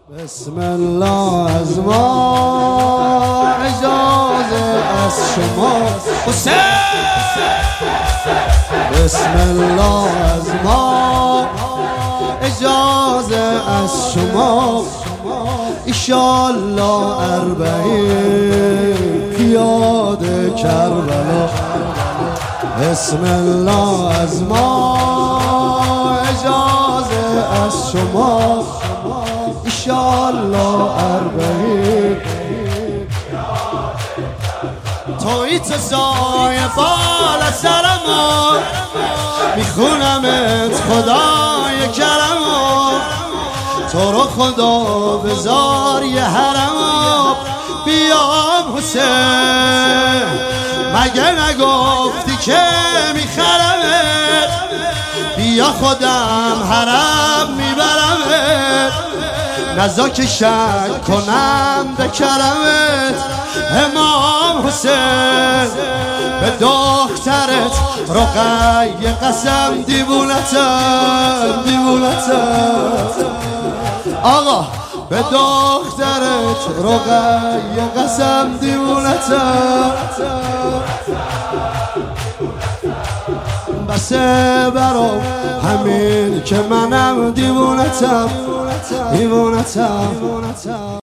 بسم الله از ما اجازه از شما حسین. بسم الله از ما اجازه از شما ایشالله اربعین پیاده کربلا. بسم الله از ما اجازه از شما ایشالله اربعین. تویی تو سایه بالا سر ما میخونمت خدای کرما. تو رو خدا بذار یه حرم بیام حسین. مگه نگفتی که میخرمت؟ بیا خودم حرم میبرمت. نزا که شک کنم به کرمت امام حسین. به دخترت رقیه قسم دیوونتم آقا. به دخترت رقیه قسم دیوونتم. بسه برام همین که منم دیوونتم.